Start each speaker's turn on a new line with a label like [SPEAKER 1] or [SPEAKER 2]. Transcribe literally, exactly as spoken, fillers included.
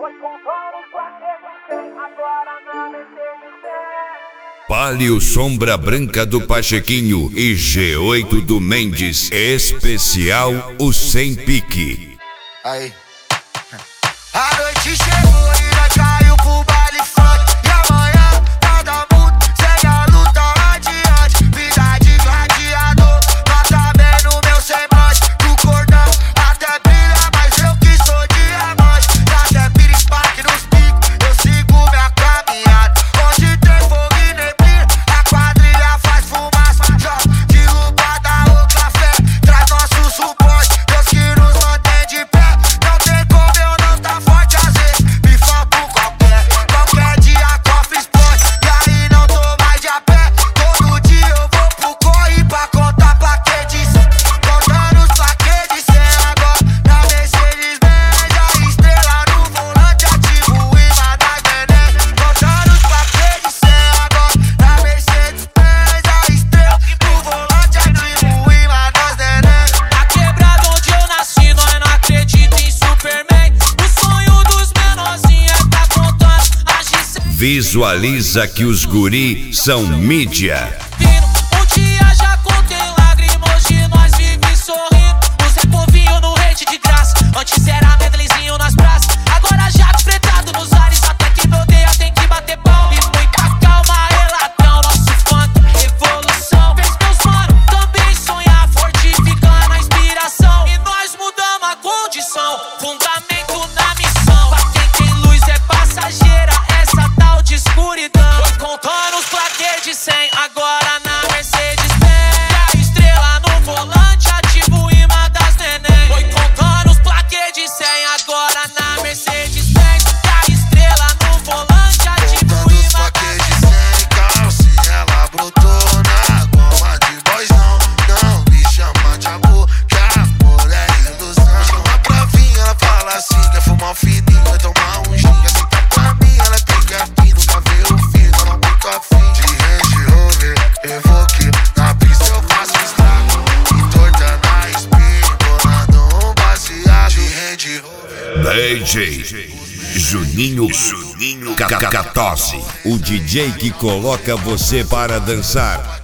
[SPEAKER 1] Palio Sombra Branca do Pachequinho e G oito do Mendes, especial o Sem Pique.
[SPEAKER 2] Aí. A noite chegou e nós caiu pro baile funk. E amanhã nada muda, segue a luta adiante. Vida de gladiador, nota bem no meu semblante. Do cordão até brilha, mas eu que sou diamante. Até piripaque nos picos, eu sigo minha caminhada. Onde tem fogo e neblina, a quadrilha faz fumaça. Joga de lupa, dá o café, traz nosso suporte. Deus que nos mantém de pé, não tem como eu não tá forte. Às vezes me falta um qualquer, qualquer dia a cofre explode. E aí não tô mais de a pé, todo dia eu vou pro corre pra contar plaquetes. Contando os plaquetes cem agora na Mercedes-Benz. A estrela no volante, ativo o imã das neném. Contando os plaquetes cem agora na Mercedes-Benz. A estrela no volante, ativo o imã das neném.
[SPEAKER 3] Na quebrada onde eu nasci, nós não acredita em Superman. O sonho dos menorzinhos é tá contando as de cem.
[SPEAKER 1] Visualiza que os guri são mídia.
[SPEAKER 3] Um dia já contei lágrimas, hoje nós vive sorrindo. Os repovinho no hate de graça, antes era medleyzinho nas praças. Agora jato fretado nos ares, até que me odeia tem que bater pau. E muita calma, relatão, nosso funk, revolução. Fez meus mano também sonhar, fortificando a inspiração. E nós mudamos a condição, fundamento na missão. Pra quem tem luz é passageira, essa tal de escuridão. Foi contando os plaquetes cem agora na Mercedes-Benz. A estrela no volante, ativo o imã das neném. Foi contando os plaquetes cem agora na Mercedes-Benz. A estrela no volante, ativo o
[SPEAKER 2] Contando os
[SPEAKER 3] imã das
[SPEAKER 2] plaquetes sem calcinha, ela brotou na goma de boizão. Não me chama de amor, que amor é ilusão. Chama pra vir, ela fala assim, quer fumar um fininho, vai tomar um gin. Assim tá pra mim, ela fica aqui, nunca vê o fim, tá muito afim. De Range Rover, Evoque, na pista eu faço estrago. E torta na espinha, bolando um baseado. De Range Rover.
[SPEAKER 1] D J Juninho Juninho Cacatose, o D J que coloca você para dançar.